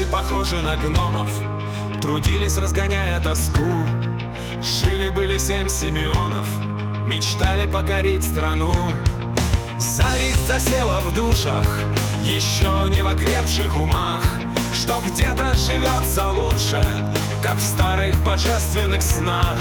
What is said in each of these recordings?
отчасти похожи на гномов, трудились, разгоняя тоску. Жили-были 7 Симеонов, мечтали покорить страну. Зависть засела в душах, еще не в окрепших умах, что где-то живется лучше, как в старых божественных снах.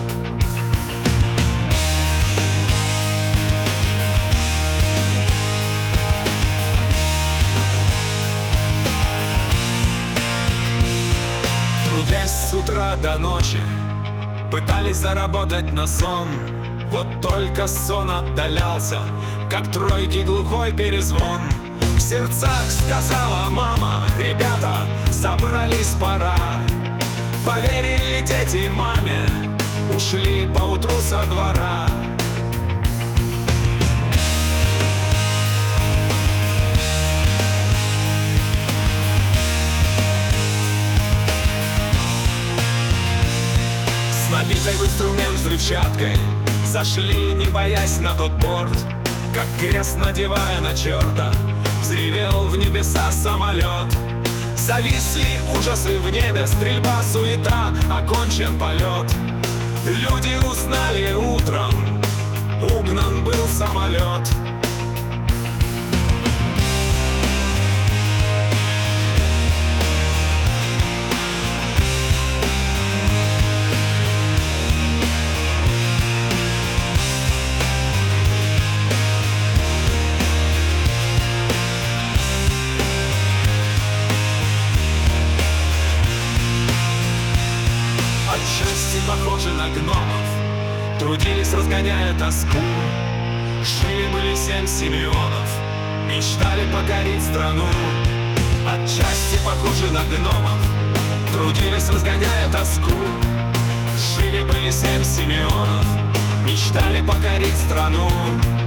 Трудясь с утра до ночи, пытались заработать на сон. Вот только сон отдалялся, как тройки глухой перезвон. В сердцах сказала мама: ребята, собрались, пора. Поверили дети маме, ушли поутру со двора. С набитой в инструмент взрывчаткой зашли, не боясь, на тот борт. Как крест надевая на черта, взревел в небеса самолет. Зависли ужасы в небе, стрельба, суета, окончен полет. Люди узнали утром, угнан был самолет. Отчасти похожи на гномов, трудились, разгоняя тоску. Жили-были 7 Симеонов, мечтали покорить страну. Отчасти похожи на гномов, трудились, разгоняя тоску. Жили-были 7 Симеонов, мечтали покорить страну.